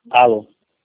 Alô?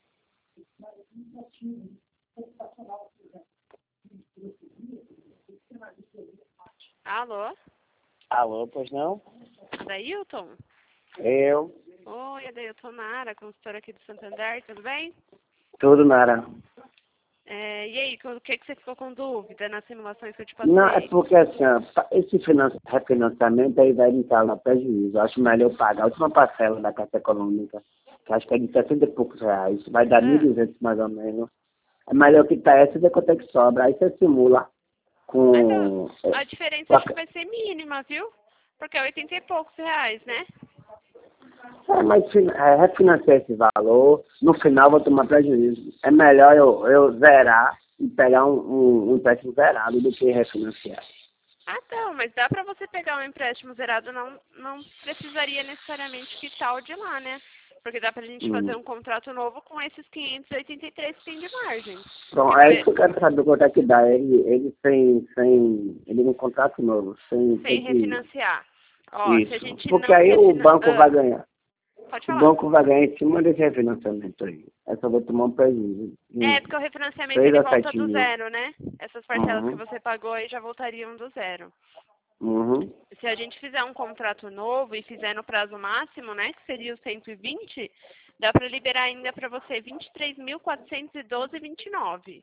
Alô? Alô, pois não? Adailton? Eu. Oi, Adailton Nara, consultora aqui do Santander, tudo bem? Tudo, Nara. E aí, o que você ficou com dúvida nas simulações que eu te passei? Não, é porque assim, ó, esse refinanciamento aí vai me causar prejuízo. Eu acho melhor eu pagar a última parcela da Caixa Econômica, que acho que é de 60 e poucos reais. Vai dar 1.200 mais ou menos. É melhor que tá essa e ver quanto é que sobra. Aí você simula Mas com... a diferença acho que vai ser mínima, viu? Porque é 80 e poucos reais, né? Mas refinanciar esse valor, no final vou tomar prejuízo. É melhor eu zerar e pegar um empréstimo zerado do que refinanciar. Ah, não, mas dá pra você pegar um empréstimo zerado, não precisaria necessariamente quitar o de lá, né? Porque dá pra gente fazer um contrato novo com esses 583 que tem de margem. Pronto, Que é foi isso que eu quero saber quanto é que dá. Ele ele num contrato novo, sem ter sem que... refinanciar. Ó, se a Isso. gente Porque não aí o refinanciar... banco vai ganhar. Pode O falar. banco vai ganhar em cima desse refinanciamento aí. Aí só vou tomar um prejuízo. Porque o refinanciamento 3 ele a volta 7 do mil. zero, né? Essas parcelas que Uhum. você pagou aí já voltariam do zero. Uhum. Se a gente fizer um contrato novo e fizer no prazo máximo, né, que seria o 120, dá para liberar ainda para você 23.412,29.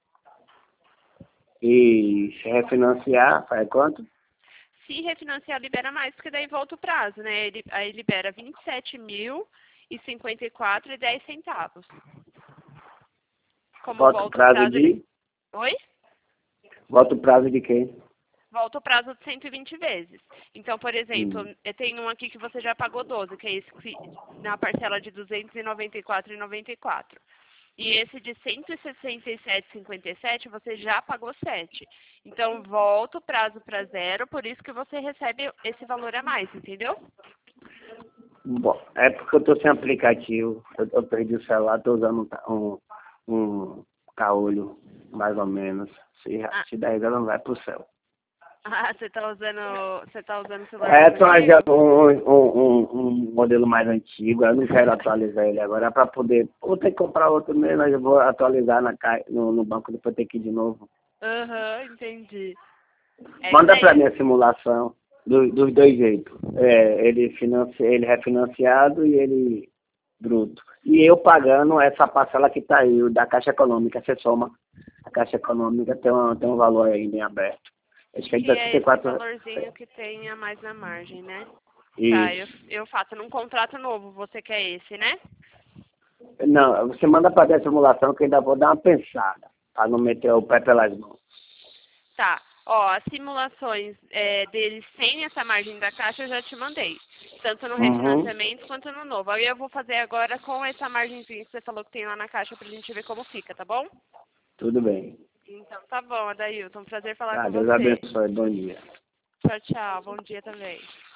E se refinanciar, faz quanto? Se refinanciar, libera mais, porque daí volta o prazo, né? Aí libera 27.054,10 centavos. Como Volta o volta o prazo prazo, ele... de... Oi? Volta o prazo de quem? Volta o prazo de 120 vezes. Então, por exemplo, Hum. eu tenho um aqui que você já pagou 12, que é esse na parcela de 294,94. E esse de 167,57 você já pagou 7. Então, volta o prazo para zero, por isso que você recebe esse valor a mais, entendeu? Bom, é porque eu tô sem aplicativo. Eu perdi o celular, tô usando um caolho, mais ou menos. Se der risada, não vai pro céu. Você tá usando o celular É, mais tô antigo? já um modelo mais antigo, eu não quero atualizar ele agora, é para poder, vou ter que comprar outro mesmo, eu vou atualizar no banco, depois ter que ir de novo. Aham, entendi. É isso Manda para aí. mim a simulação dos dois jeitos, ele refinanciado e ele bruto. E eu pagando essa parcela que tá aí, o da Caixa Econômica, você soma, a Caixa Econômica tem um valor ainda em aberto. Acho que é de Que é esse 64. valorzinho que tem a mais na margem, né? Tá, Isso. eu faço num contrato novo, você quer esse, né? Não, você manda para a simulação que eu ainda vou dar uma pensada, para não meter o pé pelas mãos. Tá. Ó, as simulações deles sem essa margem da caixa eu já te mandei. Tanto no Uhum. refinanciamento quanto no novo. Aí eu vou fazer agora com essa margenzinha que você falou que tem lá na caixa pra gente ver como fica, tá bom? Tudo bem. Então tá bom, Adailton. Prazer falar Tá, com Deus você. abençoe. Bom dia. Tchau, tchau. Bom dia também.